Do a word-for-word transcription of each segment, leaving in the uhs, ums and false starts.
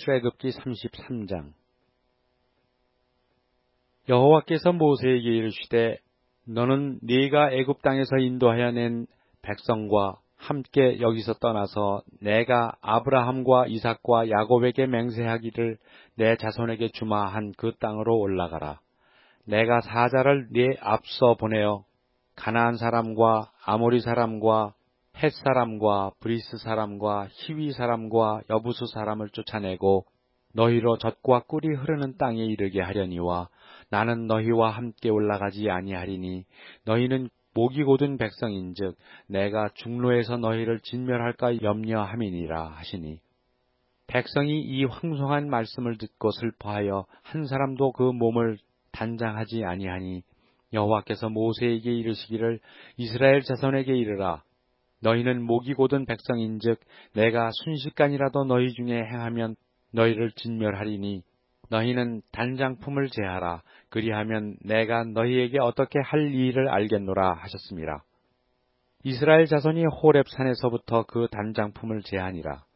출애굽기 삼십삼 장. 여호와께서 모세에게 이르시되 너는 네가 애굽 땅에서 인도하여 낸 백성과 함께 여기서 떠나서 내가 아브라함과 이삭과 야곱에게 맹세하기를 내 자손에게 주마한 그 땅으로 올라가라. 내가 사자를 네 앞서 보내어 가나안 사람과 아모리 사람과 헷 사람과 브리스 사람과 히위 사람과 여부수 사람을 쫓아내고 너희로 젖과 꿀이 흐르는 땅에 이르게 하려니와 나는 너희와 함께 올라가지 아니하리니 너희는 목이 곧은 백성인즉 내가 중로에서 너희를 진멸할까 염려함이니라 하시니 백성이 이 황송한 말씀을 듣고 슬퍼하여 한 사람도 그 몸을 단장하지 아니하니 여호와께서 모세에게 이르시기를 이스라엘 자손에게 이르라. 너희는 목이 곧은 백성인즉 내가 순식간이라도 너희 중에 행하면 너희를 진멸하리니 너희는 단장품을 제하라. 그리하면 내가 너희에게 어떻게 할 일을 알겠노라 하셨습니다. 이스라엘 자손이 호렙산에서부터 그 단장품을 제하니라.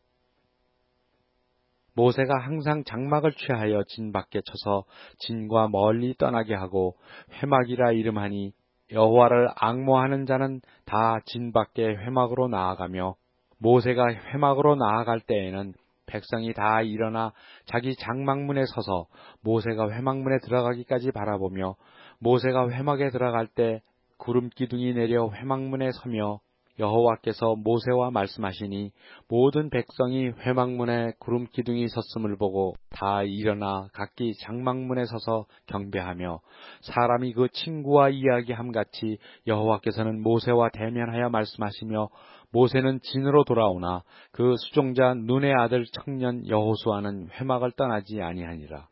모세가 항상 장막을 취하여 진 밖에 쳐서 진과 멀리 떠나게 하고 회막이라 이름하니 여호와를 앙모하는 자는 다 진 밖에 회막으로 나아가며 모세가 회막으로 나아갈 때에는 백성이 다 일어나 자기 장막문에 서서 모세가 회막문에 들어가기까지 바라보며 모세가 회막에 들어갈 때 구름 기둥이 내려 회막문에 서며 여호와께서 모세와 말씀하시니 모든 백성이 회막문에 구름 기둥이 섰음을 보고 다 일어나 각기 장막문에 서서 경배하며 사람이 그 친구와 이야기함같이 여호와께서는 모세와 대면하여 말씀하시며 모세는 진으로 돌아오나 그 수종자 눈의 아들 청년 여호수아는 회막을 떠나지 아니하니라.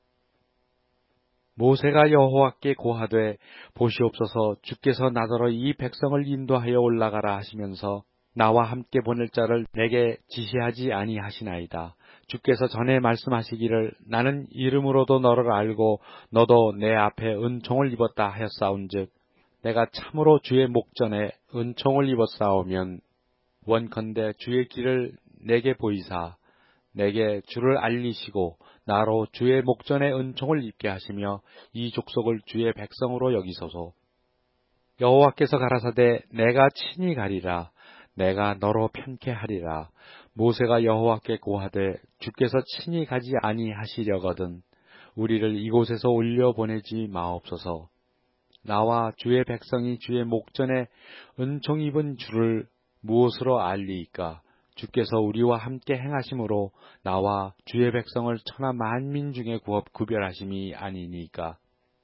모세가 여호와께 고하되 보시옵소서 주께서 나더러 이 백성을 인도하여 올라가라 하시면서 나와 함께 보낼 자를 내게 지시하지 아니하시나이다. 주께서 전에 말씀하시기를 나는 이름으로도 너를 알고 너도 내 앞에 은총을 입었다 하였사온즉 내가 참으로 주의 목전에 은총을 입었사오면 원컨대 주의 길을 내게 보이사 내게 주를 알리시고 나로 주의 목전에 은총을 입게 하시며 이 족속을 주의 백성으로 여기소서. 여호와께서 가라사대 내가 친히 가리라. 내가 너로 편케 하리라. 모세가 여호와께 고하되 주께서 친히 가지 아니하시려거든 우리를 이곳에서 올려보내지 마옵소서. 나와 주의 백성이 주의 목전에 은총 입은 주를 무엇으로 알리이까? 주께서 우리와 함께 행하심으로 나와 주의 백성을 천하 만민 중에 구별하심이 아니니까.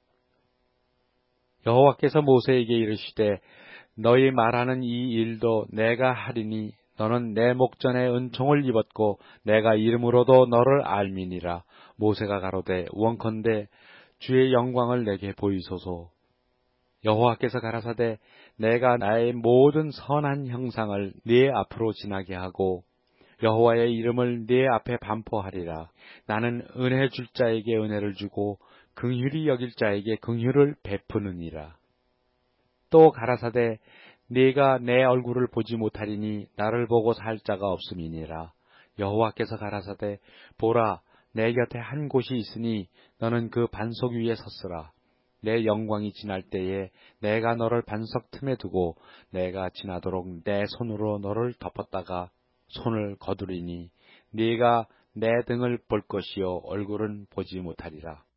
여호와께서 모세에게 이르시되 너희 말하는 이 일도 내가 하리니 너는 내 목전에 은총을 입었고 내가 이름으로도 너를 알미니라. 모세가 가로되 원컨대 주의 영광을 내게 보이소서. 여호와께서 가라사대 내가 나의 모든 선한 형상을 네 앞으로 지나게 하고 여호와의 이름을 네 앞에 반포하리라. 나는 은혜 줄 자에게 은혜를 주고 긍휼히 여길 자에게 긍휼을 베푸느니라. 또 가라사대 네가 내 얼굴을 보지 못하리니 나를 보고 살 자가 없음이니라. 여호와께서 가라사대 보라 내 곁에 한 곳이 있으니 너는 그 반석 위에 섰으라. 내 영광이 지날 때에 내가 너를 반석 틈에 두고 내가 지나도록 내 손으로 너를 덮었다가 손을 거두리니 네가 내 등을 볼 것이요 얼굴은 보지 못하리라.